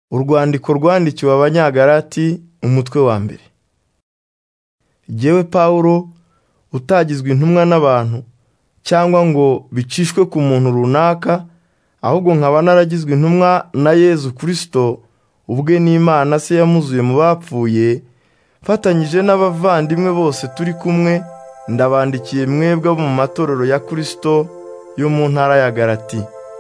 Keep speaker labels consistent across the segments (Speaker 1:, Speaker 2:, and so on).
Speaker 1: Urwandiko rwandikiwe Abanyagalati, umutwe wa mbere. Jyewe Pawulo, utagizwe intumwa n'abantu, cyangwa ngo bicishwe ku muntu runaka, ahubwo nkaba naragizwe intumwa na Yezu Kristo, ubwe n'Imana se yamuzuye mu bapfuye, mfatanyije n'abavandimwe bose turi kumwe, ndabandikiye mwebwe abo mu matorero ya Kristo yo mu ntara ya Galati.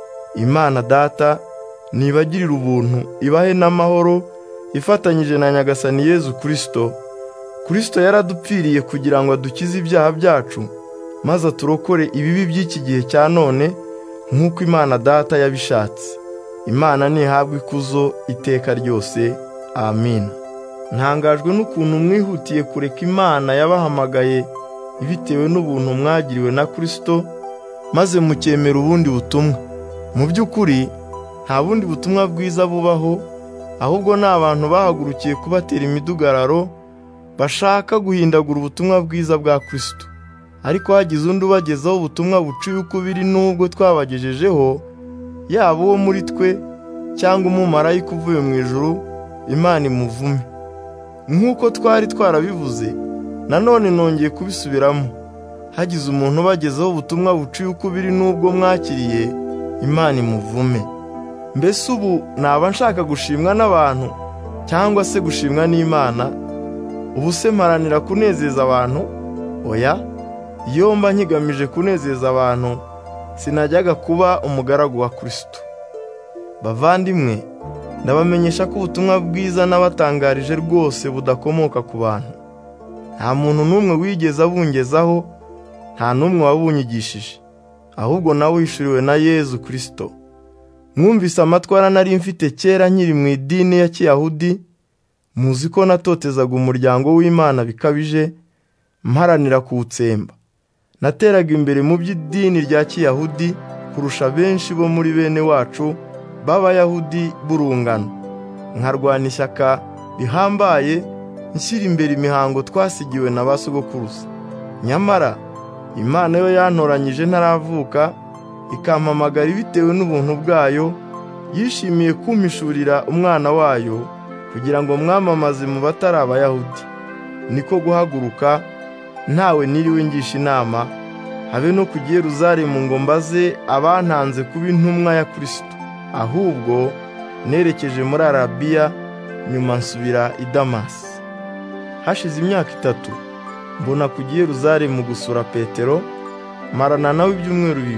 Speaker 1: Imana Data nibagirira ubuntu, ibahe n'amahoro, ifatanyije na Nyagasani Yezu Kristo. Kristo yaradupfiriye kugira ngo adukize ibyaha byacu, maze aturokore ibibi by'iki gihe cya none, nk'uko Imana Data yabishatse. Imana nihabwe ikuzo iteka ryose. Amin. Ntangajwe n'ukuntu mwihutiye kureka Imana yabahamagaye bitewe n'ubuntu mwagiriwe na Kristo, maze mukemera ubundi butumwa. Mu by'ukuri nta bundi butumwa bwiza bubaho, ahubwo ni abantu bahagurukiye kubatera imidugararo, bashaka guhindagura ubutumwa bwiza bwa Kristo. Ariko hagize undi ubagezaho ubutumwa buciye ukubiri n'ubwo twabagejejeho, yaba uwo muri twe cyangwa umumarayika uvuye mu ijuru, Imana imuvume. Nk'uko twari twarabivuze, nanone nongeye kubisubiramo, hagize umuntu ubagezaho ubutumwa buciye ukubiri n'ubwo mwakiriye, Imana imuvume. Mbese ubu naba nshaka gushimwa n'abantu cyangwa se gushimwa n'Imana? Ubu se mparanira kunezeza abantu? Oya, iyo mba nkigamije kunezeza abantu, sinajyaga kuba umugaragu wa Kristo. Bavandimwe, ndabamenyesha ko ubutumwa bwiza nabatangarije rwose budakomoka ku bantu. Nta muntu n'umwe wigeze abungezaho, nta n'umwe wabunyigishije, ahubwo nawe wishuriwe na Yezu Kristo. Mwumvise amatwara nari mfite kera nkiri mu idini ya Kiyahudi, muzi ko natotezaga umuryango w'Imana bikabije, mparanira kuwutsemba. Nateraga imbere mu by'idini rya Kiyahudi kurusha benshi bo muri bene wacu b'Abayahudi b'urungano. Nkarwana ishyaka bihambaye, nshyira imbere imihango twasigiwe na ba sogokuruza. Nyamara Imana yo yantoranyije ntaravuka, ikampamagara bitewe n'ubuntu bwayo, yishimiye kumpishurira umwana wayo, kugira ngo mwamamaze mu batari Abayahudi. Niko guhaguruka, ntawe niriwe ngisha inama, habe no ku Yeruzalemu ngo mbaze abantanze kuba intumwa ya Kristo. Ahubwo nerekeje muri Arabiya, nyuma nsubira i Damasi. Hashize imyaka 3, mbona ku Yeruzalemu gusura Petero, marana nawe ibyumweru 2.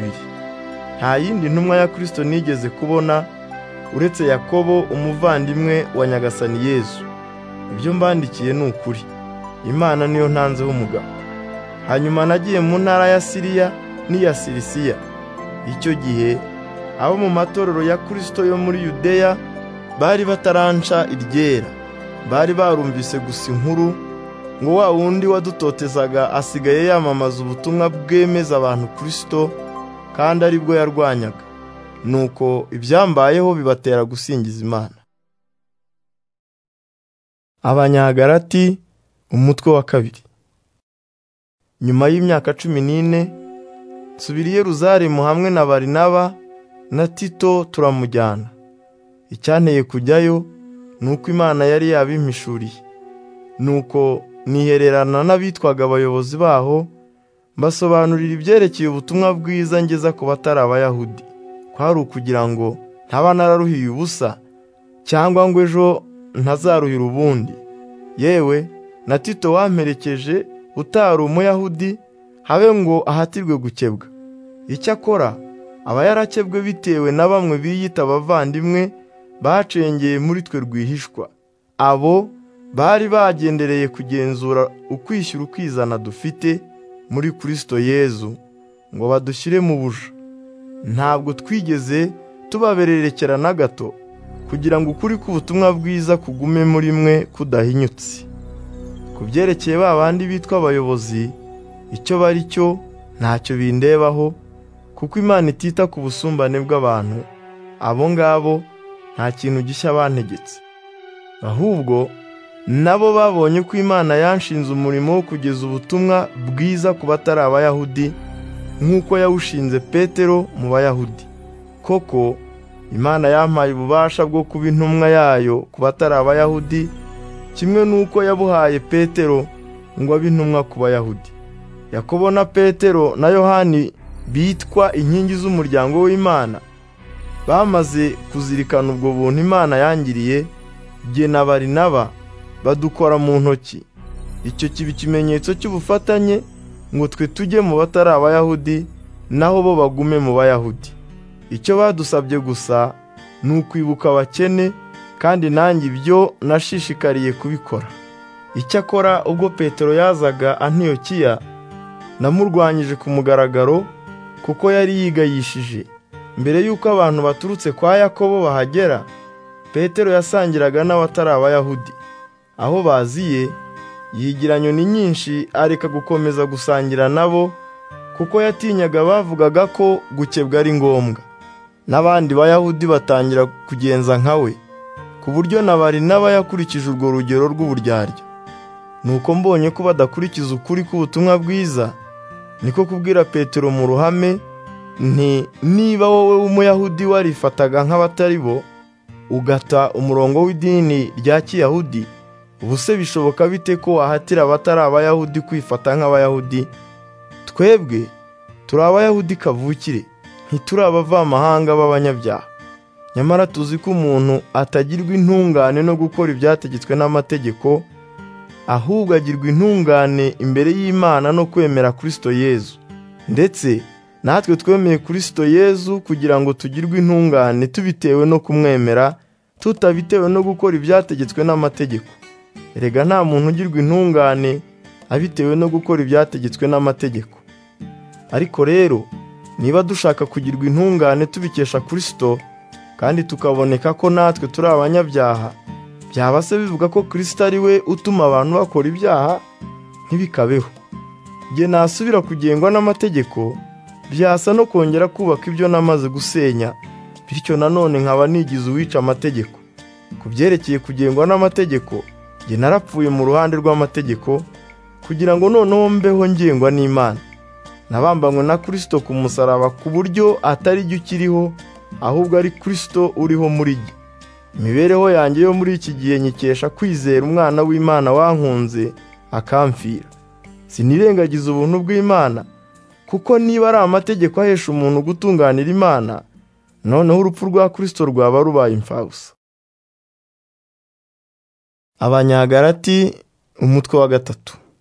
Speaker 1: Nta yindi ntumwa ya Kristo nigeze kubona uretse Yakobo, umuvandimwe wa Nyagasani Yezu. Ibyo mbandikiye ni ukuri. Imana niyo ntanzeho umugabo. Hanyuma nagiye mu ntara ya Siriya n'iya Silisiya. Icyo gihe abo mu matorero ya Kristo yo muri Yudeya bari bataranca iryera, bari barumvise gusa inkuru ngo wa wundi wadutotezaga asigaye yamamaza ubutumwa bwemeza abantu Kristo, kandi ari bwo yarwanyaga. Nuko ibyambayeho bibatera gusingiza Imana. Abanyagalati, umutwe wa 2. Nyuma y'imyaka 14 nsubira i Yeruzalemu hamwe na Barinaba na Tito turamujyana. Icyanteye kujyayo nuko Imana yari yabimpishuriye. Nuko nihererana n'abitwaga abayobozi baho, mbasobanurira ibyerekeye ubutumwa bwiza ngeza ku batari Abayahudi. Kwari ukugira ngo ntaba nararuhiye ubusa, cyangwa ngo ejo ntazaruhira ubundi. Yewe na Tito wamperekeje utari Umuyahudi, habe ngo ahatirwe gukebwa. Icyakora aba yarakebwe bitewe na bamwe biyita abavandimwe bacengeye muri twe rwihishwa. Abo bari bagendereye kugenzura ukwishyura ukizana dufite muri Kristo Yezu, ngo badushyire mu buja. Ntabwo twigeze tubabererekera na gato, kugira ngo ukuri k'ubutumwa bwiza kugume muri mwe kudahinyutse. Ku byerekeye ba bandi bitwa abayobozi, icyo bari cyo ntacyo bindebaho, kuko Imana itita ku busumbane bw'abantu. Abo ngabo nta kintu gishya bantegetse, ahubwo nabo babonye ko Imana yanshinze umurimo wo kugeza ubutumwa bwiza ku batari Abayahudi, nk'uko yawushinze Petero mu Bayahudi. Koko Imana yampaye ububasha bwo kuba intumwa yayo ku batari abayahudi, kimwe n'uko yabuhaye Petero ngo abe intumwa ku bayahudi. Yakobo na Petero na Yohani bitwa inkingi z'umuryango w'Imana, bamaze kuzirikana ubwo buntu Imana yangiriye, jye na Barinaba badukora mu ntoki. Icyo kiba ikimenyetso cy'ubufatanye ngo twe tujye mu batari abayahudi, naho bo bagume mu bayahudi. Icyo badusabye gusa ni ukwibuka abakene, kandi nanjye ibyo nashishikariye kubikora. Icyakora ubwo Petero yazaga Antiyokiya, namurwanyije ku mugaragaro, kuko yari yigayishije. Mbere y'uko abantu baturutse kwa Yakobo bahagera, Petero yasangiraga n'abatari abayahudi. Aho baziye, yigira nyoni nyinshi, areka gukomeza gusangira nabo, kuko yatinyaga bavugaga ko gukebwa ari ngombwa. N'abandi bayahudi batangira kugenza nka we, ku buryo na Barinaba yakurikije urwo rugero rw'uburyarya. Nuko mbonye ko badakurikiza ukuri k'ubutumwa bwiza, niko kubwira Petero mu ruhame nti, niba wowe w'umuyahudi warifataga nk'abatari bo, ugata umurongo w'idini rya Kiyahudi, ubuse bishoboka bite ko wahatira abatari abayahudi kwifata nk'abayahudi? Twebwe turi abayahudi kavukire, ntituri abavamahanga b'abanyabyaha. Nyamara tuzi ko umuntu atagirwa intungane no gukora ibyategetswe n'amategeko, ahubwo agirwa intungane imbere y'Imana no kwemera Kristo Yezu. Ndetse natwe twemeye Kristo Yezu kugira ngo tugirwe intungane tubitewe no kumwemera, tutabitewe no gukora ibyategetswe n'amategeko. Erega nta muntu ugirwa intungane abitewe no gukora ibyategetswe n'amategeko. Ariko rero, niba dushaka kugirwa intungane tubikesha Kristo, kandi tukaboneka ko natwe turi abanyabyaha, byaba se bivuga ko Kristo ari we utuma abantu bakora ibyaha? Ntibikabeho. Jye nasubira kugengwa n'amategeko, byasa no kongera kubaka ibyo namaze gusenya, bityo nanone nkaba nigize uwica amategeko. Ku byerekeye kugengwa n'amategeko, jye narapfuye mu ruhande rw'amategeko, kugira ngo noneho mbeho ngengwa n'Imana. Nabambanywe na Kristo ku musaraba, ku buryo atari jye ukiriho, ahubwo ari Kristo uriho muri jye. Imibereho yanjye yo muri iki gihe nyikesha kwizera Umwana w'Imana wankunze akamfira. Sinirengagiza ubuntu bw'Imana, kuko niba ari amategeko ahesha umuntu gutunganira Imana, noneho urupfu rwa Kristo rwaba rubaye imfabusa. Abanyagalati umutwe wa 3.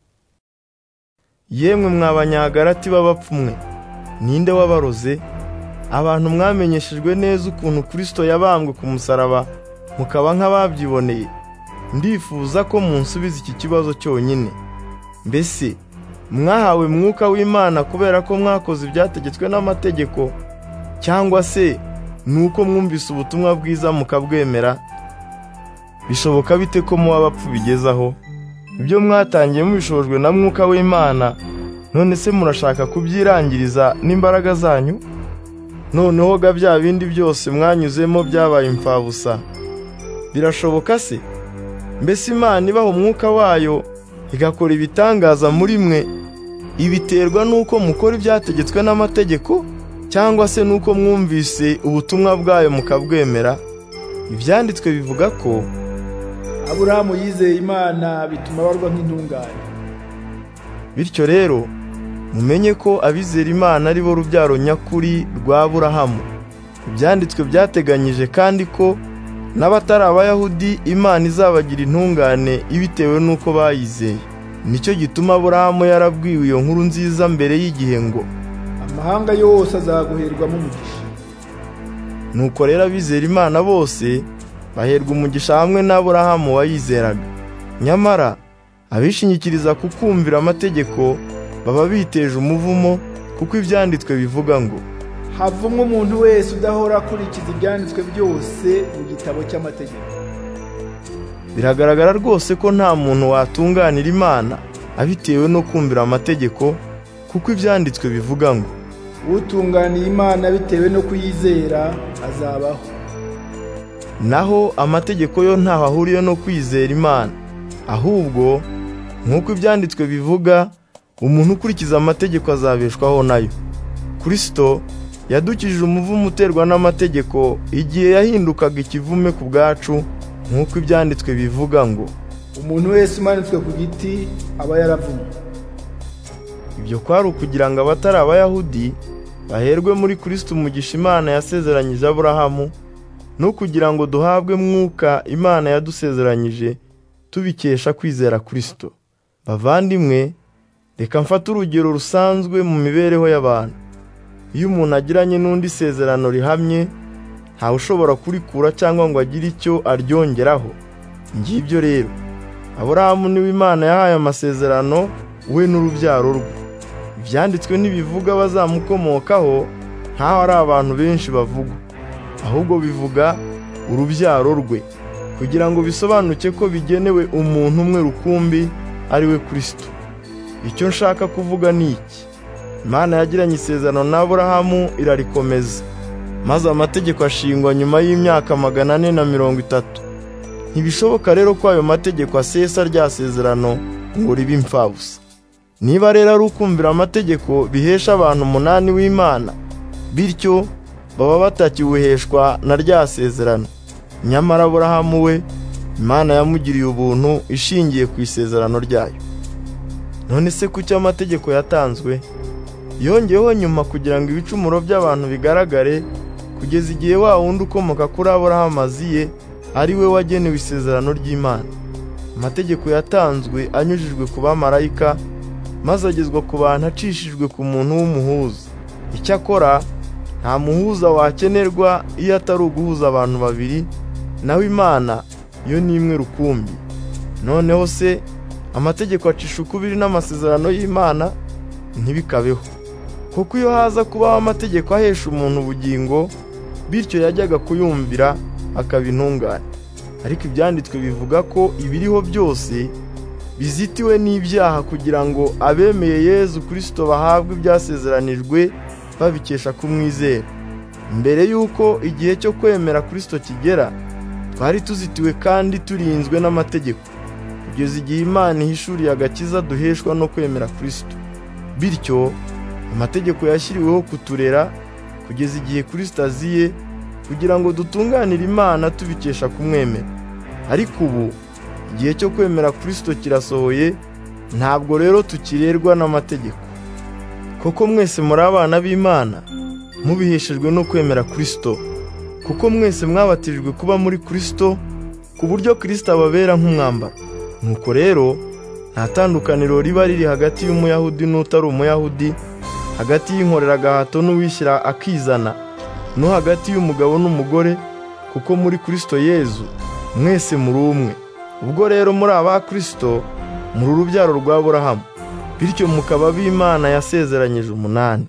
Speaker 1: Yemwe mw'Abanyagalati b'abapfumwe, ninde wabaroze? Abantu mwamenyeshejwe neza ukuntu Kristo yabambwe ku musaraba, mukaba nk'ababyiboneye. Ndifuza ko munsubiza iki kibazo cyonyine. Mbese mwahawe mwuka w'Imana kubera ko mwakoze ibyategetswe n'amategeko, cyangwa se nuko mwumvise ubutumwa bwiza mukabwemera? Bishoboka bite ko muba abapfu bigezaho? Ibyo mwatangiye mubishojwe na mwuka w'Imana, none se murashaka kubyirangiriza n'imbaraga zanyu? Noneho ga bya bindi byose mwanyuzemo byabaye imfabusa. Birashoboka se? Mbese Imana ibaha umwuka wayo igakora ibitangaza muri mwe, ibiterwa nuko mukora ibyategetswe n'amategeko, cyangwa se nuko mwumvise ubutumwa bwayo mukabwemera? Ibyanditswe bivuga ko
Speaker 2: Aburahamu yizeye Imana bituma abarwa nk'intungane.
Speaker 1: Bityo rero mumenye ko abizera Imana ari bo rubyaro nyakuri rwa Aburahamu. Ibyanditswe byateganyije kandi ko n'abatari abayahudi Imana izabagira intungane ibitewe nuko bayizeye. Nicyo gituma Aburahamu yarabwiwe iyo nkuru nziza mbere y'igihe ngo,
Speaker 2: amahanga yose azaguherwamo umugisha.
Speaker 1: Nuko rero abizera Imana bose baherwa umugisha hamwe n'Aburahamu wayizeraga. Nyamara abishingikiriza ku kumvira amategeko baba biteje umuvumo, kuko ibyanditswe bivuga ngo,
Speaker 2: havumwe umuntu wese udahora akurikiza ibyanditswe byose mu gitabo cy'amategeko.
Speaker 1: Biragaragara rwose ko nta muntu watunganira Imana abitewe no kumvira amategeko, kuko ibyanditswe bivuga ngo,
Speaker 2: utunganiye Imana bitewe no kuyizera azabaho.
Speaker 1: Naho amategeko yo ntaho ahuriye no kwizera Imana, ahubwo nk'uko ibyanditswe bivuga, umuntu ukurikiza amategeko azabeshwaho nayo. Kristo yadukijije umuvumo uterwa n'amategeko igihe yahindukaga ikivume ku bwacu, nk'uko ibyanditswe bivuga ngo
Speaker 2: umuntu wese umanitswe ku giti aba yaravumwe.
Speaker 1: ibyo kwari ukugira ngo abatari abayahudi baherwe muri Kristo umugisha Imana yasezeranyije Aburahamu, no kugira ngo duhabwe mwuka Imana yadusezeranyije tubikesha kwizera Kristo. Bavandimwe, reka mfate urugero rusanzwe mu mibereho y'abantu. Iyo umuntu agiranye n'undi isezerano rihamye, ntawe ushobora kurikura cyangwa ngo agire icyo aryongeraho. Ngibyo rero, Aburahamu niwe Imana yahaye amasezerano, we n'urubyaro rwe. Ibyanditswe ntibivuga bazamukomokaho nkaho ari abantu benshi bavuga, ahubwo bivuga urubyaro rwe, kugira ngo bisobanuke ko bigenewe umuntu umwe rukumbi, ari we Kristo. Icyo nshaka kuvuga ni iki: Imana yagiranye isezerano na Aburahamu irarikomeza, maze amategeko ashingwa nyuma y'imyaka 430. Ntibishoboka rero ko ayo mategeko asesa rya sezerano ngo ribe impfabusa. Niba rero ari ukumvira amategeko bihesha abantu umunani w'Imana, bityo baba batakiwuheshwa na rya sezerano. Nyamara Aburahamu we, Imana yamugiriye ubuntu ishingiye ku isezerano ryayo. None se kuki amategeko yatanzwe? Yongeyeho nyuma kugira ngo ibicumuro by'abantu bigaragare, kugeza igihe wa wundi ukomoka kuri Aburahamu aziye, ari we wagenewe isezerano ry'Imana. Amategeko yatanzwe anyujijwe ku bamarayika, maze agezwa ku bantu acishijwe ku muntu w'umuhuza. Icyakora nta muhuza wakenerwa iyo atari uguhuza abantu babiri, naho Imana yo ni imwe rukumbi. Noneho se amategeko acisha ukubiri n'amasezerano y'Imana? Ntibikabeho. Kuko iyo haza kubaho amategeko ahesha umuntu ubugingo, bityo yajyaga kuyumvira akaba intungane. Ariko ibyanditswe bivuga ko ibiriho byose bizitiwe n'ibyaha, kugira ngo abemeye Yezu Kristo bahabwe ibyasezeranijwe babikesha kumwizera. Mbere y'uko igihe cyo kwemera Kristo kigera, twari tuzitiwe kandi turinzwe n'amategeko, kugeza igihe Imana ihishuriye agakiza duheshwa no kwemera Kristo. Bityo amategeko yashyiriweho kuturera kugeza igihe Kristo aziye, kugira ngo dutunganire Imana tubikesha kumwemera. Ariko ubu igihe cyo kwemera Kristo kirasohoye, ntabwo rero tukirerwa n'amategeko. Koko mwese muri abana b'Imana, mubiheshejwe no kwemera Kristo, kuko mwese mwabatirijwe kuba muri Kristo, ku buryo Kristo ababera nk'umwambaro. Nuko rero nta tandukaniro riba riri hagati y'Umuyahudi n'utari Umuyahudi, hagati y'inkoreragahato n'uwishyira akizana, no hagati y'umugabo n'umugore, kuko muri Kristo Yezu mwese muri umwe. Ubwo rero muri aba Kristo, muri urubyaro rwa Aburahamu, bityo mukaba b'Imana yasezeranyije umunani.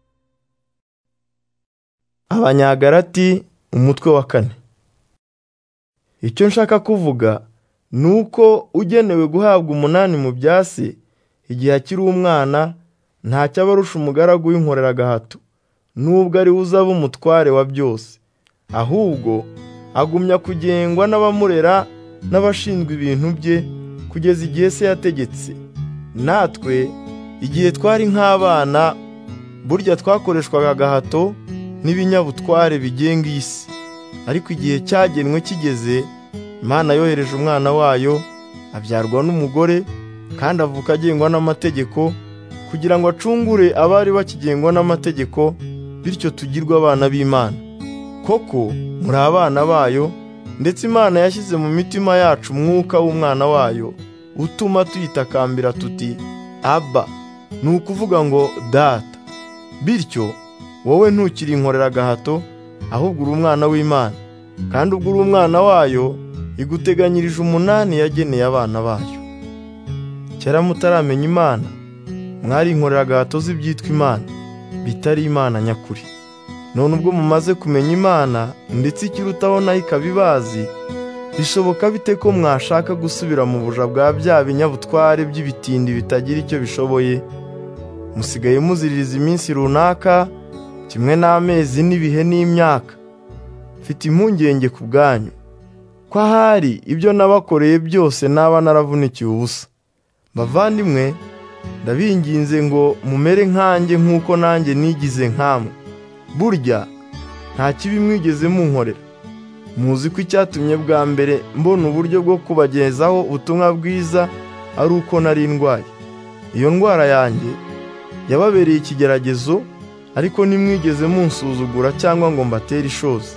Speaker 1: Abanyagalati umutwe wa 4. Icyo nshaka kuvuga ni uko ugenewe guhabwa umunani mu byase, igihe akiri umwana, ntacyo aba arusha umugaragu w'inkoreragahato, nubwo ari we uzaba umutware wa byose. Ahubwo agumya kugengwa n'abamurera n'abashinzwe ibintu bye, kugeza igihe se yategetse. Natwe igihe twari nk'abana, burya twakoreshwaga agahato n'ibinyabutware bigenga iyi si. Ariko igihe cyagenwe kigeze, Imana yohereje umwana wayo, abyarwa n'umugore, kandi avuka agengwa n'amategeko, kugira ngo acungure abari bakigengwa n'amategeko, bityo tugirwe abana b'Imana. Koko muri abana bayo, ndetse Imana yashyize mu mitima yacu umwuka w'umwana wayo, utuma tuyitakambira tuti Abba, ni ukuvuga ngo Data. Bityo wowe ntukiri inkoreragahato, ahubwo uri umwana w'Imana, kandi ubwo uri umwana wayo, iguteganyirije umunani yageneye abana bayo. Kera mutaramenya Imana, mwari inkoreragahato z'ibyitwa Imana, bitari Imana nyakuri. None ubwo mumaze kumenya Imana, ndetse ikirutaho nayo ikabibazi, bishoboka bite ko mwashaka gusubira mu buja bwa bya binyabutware by'ibitindi bitagira icyo bishoboye? Musigaye muziririza iminsi runaka, kimwe n'amezi n'ibihe n'imyaka. Mfite impungenge ku bwanyu, ko ahari ibyo nabakoreye byose naba naravunikiye ubusa. Bavandimwe, ndabinginze ngo mumere nkanjye nk'uko nanjye nigize nkamwe. burya nta kibi mwigeze munkorera. Muzi ko icyatumye bwa mbere mbona uburyo bwo kubagezaho ubutumwa bwiza ari uko nari ndwaye. Iyo ndwara yanjye yababereye ikigeragezo, ariko ntimwigeze munsuzugura cyangwa ngo mbatere ishozi.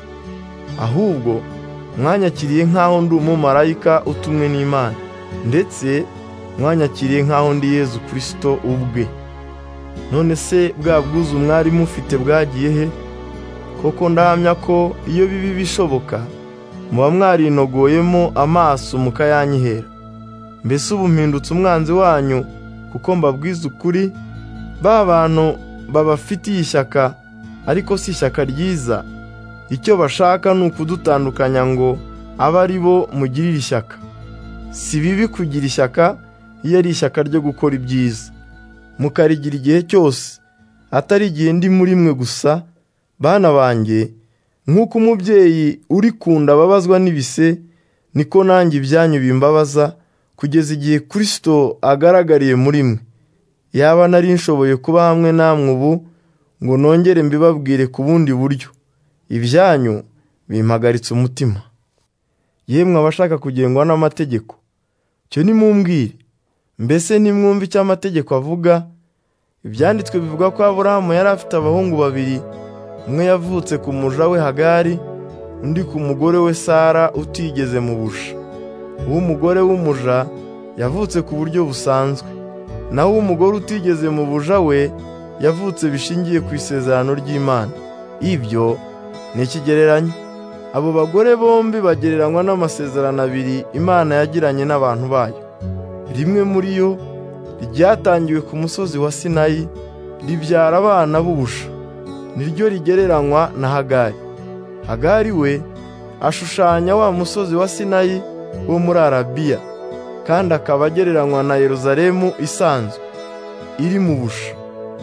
Speaker 1: Ahubwo mwanyakiriye nk'aho ndi umumarayika utumwe n'Imana, ndetse mwanyakiriye nk'aho ndi Yezu Kristo ubwe. None se bwa bwuzu mwari mufite bwagiye he? Koko ndahamya ko iyo bibi bishoboka muba mwarinogoyemo amaso mukayanyihera. Mbese ubu mpindutse umwanzi wanyu kuko mbabwiza ukuri? Ba bantu babafitiye ishyaka, ariko si ishyaka ryiza. Icyo bashaka ni ukudutandukanya ngo abe ari bo mugirira ishyaka. Si bibi kugira ishyaka iyo ari ishyaka ryo gukora ibyiza, mukarigira igihe cyose, atari igihe ndi muri mwe gusa. Bana banjye, nk'uko umubyeyi uri ku nda ababazwa n'ibise, niko nanjye ibyanyu bimbabaza, kugeza igihe Kristo agaragariye muri mwe. Yaba nari nshoboye kuba hamwe namwe ubu ngo nongere mbibabwire ku bundi buryo, ibyanyu bimpagaritse umutima. Yemwe abashaka kugengwa n'amategeko, cyo nimumbwire, mbese nimwumva icyo amategeko avuga? Ibyanditswe bivuga ko Aburahamu yari afite abahungu babiri, umwe yavutse ku muja we Hagari, undi ku mugore we Sara utigeze mu buja. Uw'umugore w'umuja yavutse ku buryo busanzwe, naho uw'umugore utigeze mu buja we yavutse bishingiye ku isezerano ry'Imana. Ibyo ni ikigereranyo. Abo bagore bombi bagereranywa n'amasezerano abiri Imana yagiranye n'abantu bayo. Rimwe muri yo ryatangiwe ku musozi wa Sinayi, ribyara abana b'ubusha, niryo rigereranywa na Hagari. Hagari we ashushanya wa musozi wa Sinayi wo muri Arabiya, kandi akaba agereranywa na Yerusalemu isanzwe iri mu busha,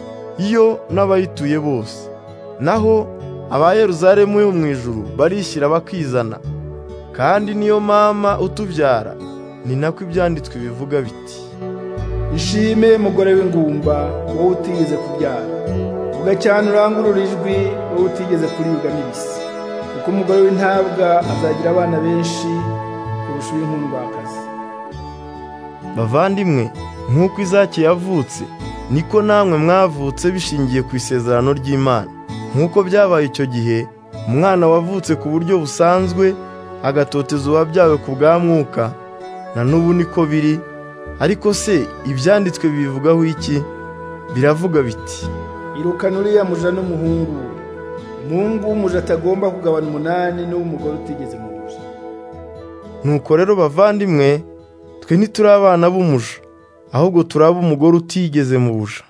Speaker 1: iyo n'abayituye bose. Naho aba Yerusalemu yo mu ijuru barishyira bakizana, kandi niyo mama utubyara. Ni nako ibyanditswe bivuga biti: ishime mugore w'ingumba, wowe utigeze kubyara, vuga cyane urangurura ijwi, wowe utigeze kuribwa n'ibisi, kuko umugore w'intabwa azagira abana benshi kurusha uw'inkundwakazi. Bavandimwe, nk'uko Izaki yavutse, niko namwe mwavutse bishingiye ku isezerano ry'Imana. Nk'uko byabaye icyo gihe, umwana wavutse ku buryo busanzwe agatoteza uwabyawe ku bwa mwuka, na n'ubu niko biri. Ariko se ibyanditswe bivugaho iki? Biravuga biti: irukana uriya muja n'umuhungu we. Umuhungu w'umuja atagomba kugabana 8 n'uw'umugore utigeze mu buja. Nuko rero bavandimwe, twe ntituri abana b'umuja, ahubwo turaba umugore utigeze mu buja.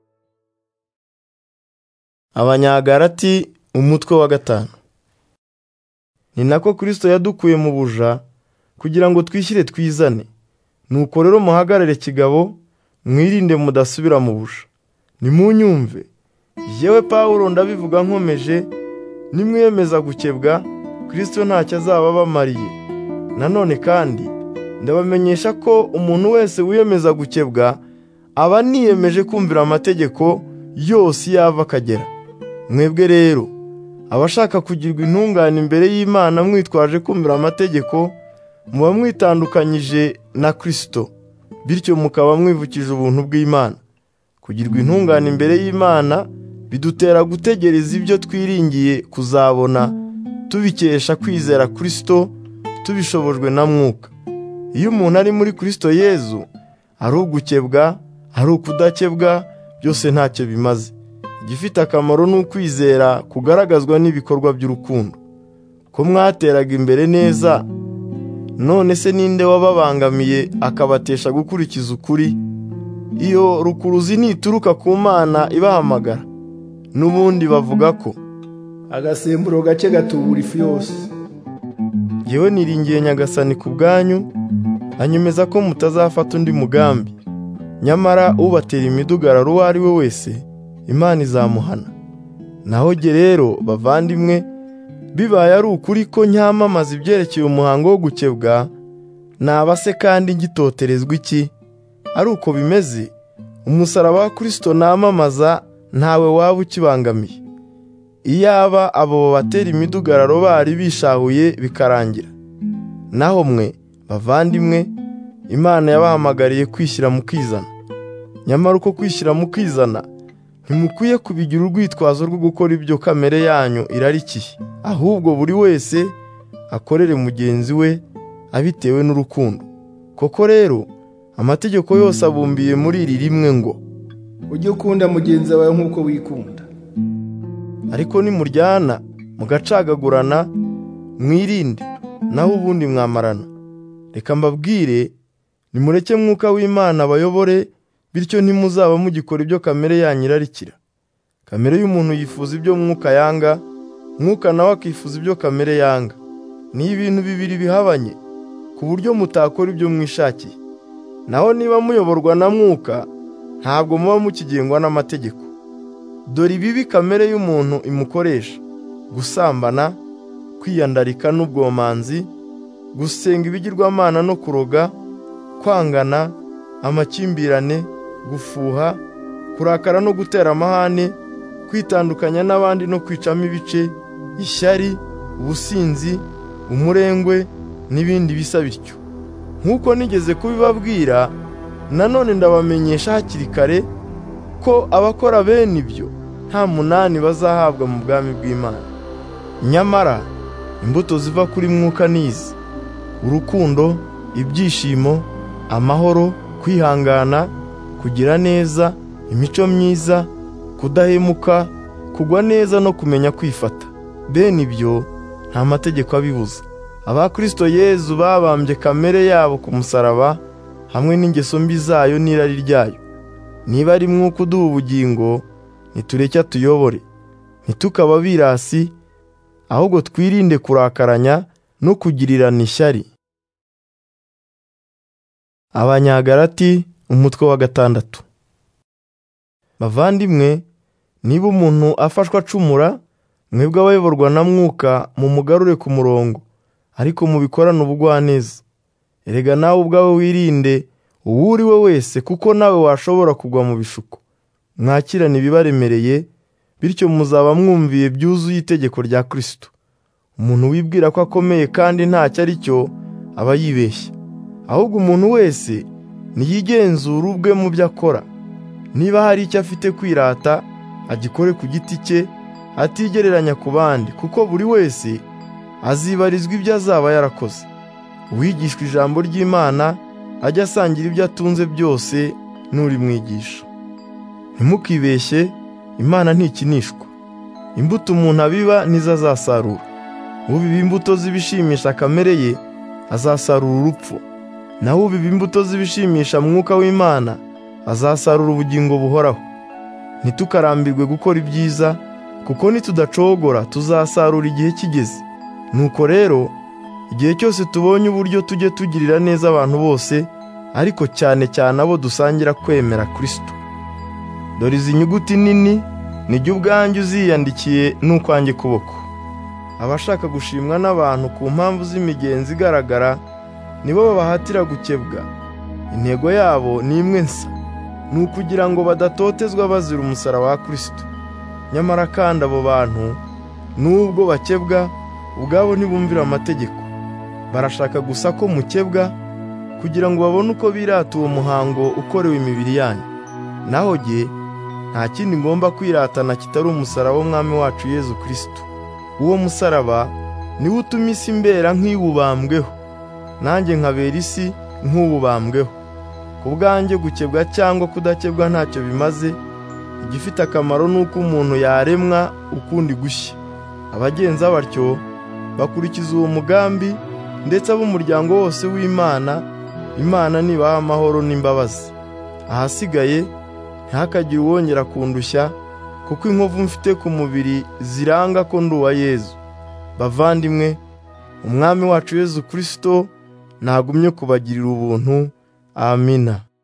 Speaker 1: Abanyagalati umutwe wa 5. Ni nako Kristo yadukuye mu buja kugira ngo twishyire twizane. Nuko rero muhagarare kigabo, mwirinde mudasubira mu buja. Nimunyumve, yewe Pawulo ndabivuga nkomeje, nimwiyemeza gukebwa, Kristo ntacyo azaba abamariye. Nanone kandi ndabamenyesha ko umuntu wese wiyemeza gukebwa aba niyemeje kumvira amategeko yose yava akagera. Mwebwe rero abashaka kugirwa intungane imbere y'Imana mwitwaje kumvira amategeko, muba mwitandukanyije na Kristo, bityo mukaba mwivukije ubuntu bw'Imana. Kugirwa intungane imbere y'Imana bidutera gutegereza ibyo twiringiye kuzabona, tubikesha kwizera Kristo, tubishobojwe na Mwuka. Iyo umuntu ari muri Kristo Yezu, ari ugukebwa, ari ukudakebwa, byose ntacyo bimaze. Igifite akamaro ni ukwizera kugaragazwa n'ibikorwa by'urukundo. Ko mwateraga imbere neza, none se ninde wababangamiye akabatesha gukurikiza ukuri? Iyo rukuruzi nituruka ku Mana ibahamagara, n'ubundi bavuga ko agasemburo gake gatubura ifu yose. Yewe niringiye Nyagasani ku bwanyu, anyemeza ko mutazafata undi mugambi. Nyamara ubatera imidugararo uwo ari we wese, Imana izamuhana. Naho jye rero bavandimwe, bibaye ari ukuri ko nyamamaza ibyerekeye umuhango wo gukebwa, naba se kandi ngitoterezwa iki? Ari uko bimeze, umusaraba wa Kristo namamaza ntawe waba ukibangamiye. iyaba abo babatera imidugararo bari bishahuye bikarangira. Naho mwe bavandimwe, Imana yabahamagariye kwishyira mu kwizana. Nyamara uko kwishyira mu kwizana ntimukwiye kubigira urwitwazo rwo gukora ibyo kamere yanyu irarikiye, ahubwo buri wese akorere mugenzi we abitewe n'urukundo. Koko rero amategeko yose abumbiye muri iri rimwe ngo,
Speaker 2: ujye ukunda mugenzi wawe nk'uko wikunda.
Speaker 1: Ariko nimuryana mugacagagurana, mwirinde, naho ubundi mwamarana. Reka mbabwire, nimureke Mwuka w'Imana abayobore, bityo ntimuzaba mugikora ibyo kamere yanyu irarikira. Kamere y'umuntu yifuza ibyo Mwuka yanga, Mwuka nawe akifuza ibyo kamere yanga. Ni ibintu bibiri bihabanye, ku buryo mutakora ibyo mwishakiye. Naho niba muyoborwa na Mwuka, ntabwo muba mukigengwa n'amategeko. Dore ibibi kamere y'umuntu imukoresha: gusambana, kwiyandarika n'ubwomanzi, gusenga ibigirwamana no kuroga, kwangana, amakimbirane, gufuha, kurakara no gutera amahane, kwitandukanya n'abandi no kwicamo ibice, ishyari, ubusinzi, umurengwe n'ibindi bisa bityo. Nk'uko nigeze kubibabwira, nanone ndabamenyesha hakiri kare ko abakora bene ibyo nta munani bazahabwa mu bwami bw'Imana. Nyamara imbuto ziva kuri Mwuka nizi: urukundo, ibyishimo, amahoro, kwihangana, kugira neza, imico myiza, kudahemuka, kugwa neza no kumenya kwifata. Bene ibyo nta mategeko abibuza. Aba Kristo Yezu babambye kamere yabo ku musaraba, hamwe n'ingeso mbi zayo n'irari ryayo. Niba ari Mwuka uduha ubugingo, nitureke atuyobore. Ntitukaba birasi, ahubwo twirinde kurakaranya no kugirirana ishyari. Abanyagalati umutwe wa 6. Bavandimwe, niba umuntu afashwa acumura, mwebwe abayoborwa na Mwuka mumugarure ku murongo, ariko mubikorane ubugwaneza. Erega nawe ubwawe wirinde uwo uri we wese, kuko nawe washobora kugwa mu bishuko. Mwakirane ibibaremereye, bityo muzaba mwumviye byuzuye itegeko rya Kristo. Umuntu wibwira ko akomeye kandi ntacyo ari cyo aba yibeshya. Ahubwo umuntu wese niyigenzura ubwe mu byo akora. Niba hari icyo afite kwirata, agikore ku giti cye, atigereranya ku bandi, kuko buri wese azibarizwa ibyo azaba yarakoze. Uwigishwa ijambo ry'Imana ajya asangira ibyo atunze byose n'urimwigisha. Ntimukibeshye, Imana ntikinishwa. Imbuto umuntu abiba nizo azasarura. Ubiba imbuto z'ibishimisha kamere ye azasarura urupfu, naho ubiba imbuto z'ibishimisha Mwuka w'Imana azasarura ubugingo buhoraho. Ntitukarambirwe gukora ibyiza, kuko nitudacogora tuzasarura igihe kigeze. Nuko rero igihe cyose tubonye uburyo tujye tugirira neza abantu bose, ariko cyane cyane abo dusangira kwemera Kristo. Dore izi nyuguti nini nijye ubwanjye uziyandikiye n'ukwanjye kuboko. Abashaka gushimwa n'abantu ku mpamvu z'imigenzi igaragara nibo babahatira gukebwa. Intego yabo ni imwe nsa, ni ukugira ngo badatotezwa bazira umusaraba wa Kristo. Nyamara kandi abo bantu nubwo bakebwa, ubwabo ntibumvira amategeko. Barashaka gusa ko mukebwa, kugira ngo babone uko birata uwo muhango ukorewe imibiri yanyu. Naho jye nta kindi ngomba kwiratana kitari umusaraba w'Umwami wacu Yezu Kristo. Uwo musaraba niwo utuma isi imbera nk'iwubambweho, nanjye nkabera isi nk'uwubambweho. Ku bwanjye gukebwa cyangwa kudakebwa ntacyo bimaze, igifite akamaro ni uko umuntu yaremwa ukundi gushya. Abagenza batyo bakurikiza uwo mugambi, ndetse ab'umuryango wose w'Imana, Imana nibaha amahoro n'imbabazi. Ahasigaye ntihakagire uwongera kundushya, kuko inkovu mfite ku mubiri ziranga ko ndi uwa Yezu. Bavandimwe, Umwami wacu Yezu Kristo nagumye kubagirira ubuntu. Amina.